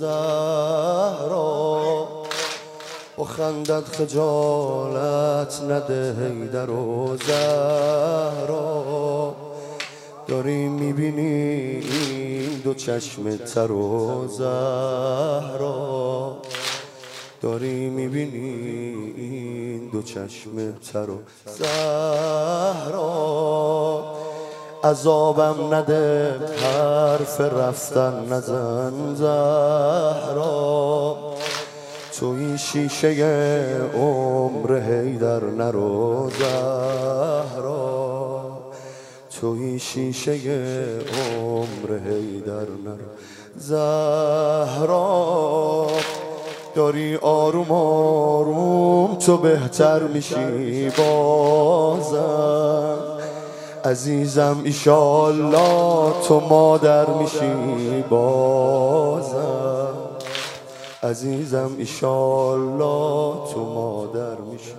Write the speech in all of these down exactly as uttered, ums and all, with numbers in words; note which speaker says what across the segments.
Speaker 1: زهرا با خندت خجالت نده حیدر و زهرا داری میبینی این دو چشم تر و زهرا داری میبینی این دو چشم تر و زهرا عذابم نده حرف رفتن نزن زهرا توی شیشه عمر حیدر نرو زهرا توی شیشه عمر حیدر نرو زهرا داری آروم آروم تو بهتر میشی بازم عزیزم ایشالله تو مادر میشی بازم عزیزم ایشالله تو مادر میشی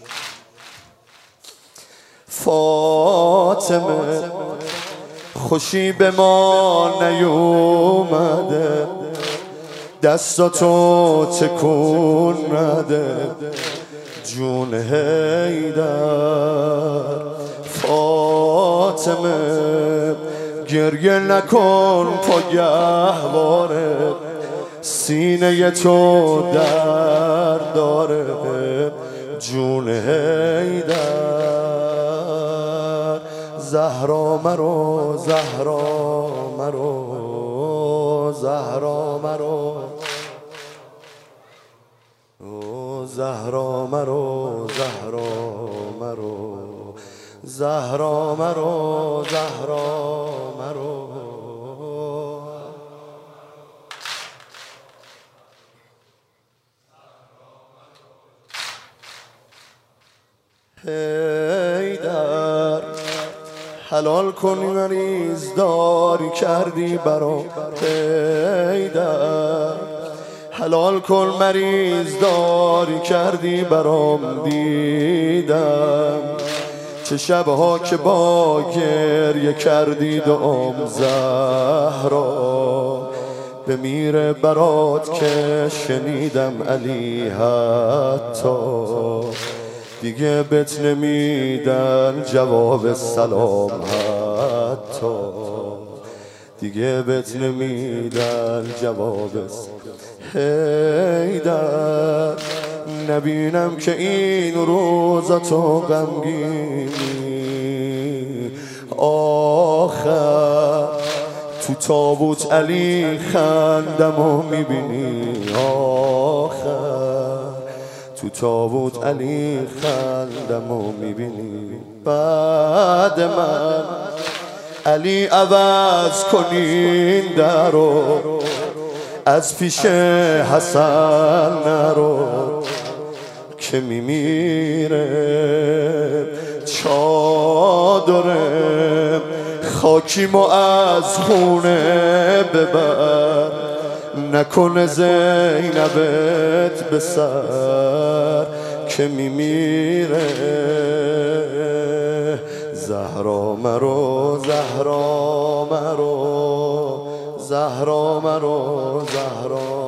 Speaker 1: فاطمه خوشی به ما نیومده دستاتو تکون نده جون حیدر فاطمه گریه نکن پا گهواره سینه تو درد داره جون حیدر زهرا مرو زهرا مرو زهرا مرو زهرا مرو زهرا مرو زهرا مرو زهرا مرو حیدر حلال کنی مریض داری کردی برام حیدر حلال کن مریض داری کردی برام دیدم چه شبها که با گریه کردی دعام زهرا بمیره برات که شنیدم علی حتی دیگه بهت نمیدن جواب سلام حتی دیگه بهت نمیدن جواب سلام حیدر نبینم که این روزا تو غمگینی آخر تو تابوت علی خندمو میبینی آخر تو تابوت علی خندمو میبینی بعد من علی عوض کنین درو از پیش حسن نرو که میمیره چادره خاکیمو از خونه ببر نکنه زینبت به سر که میمیره زهرا مرو زهرا مرو زهرا مرو زهرا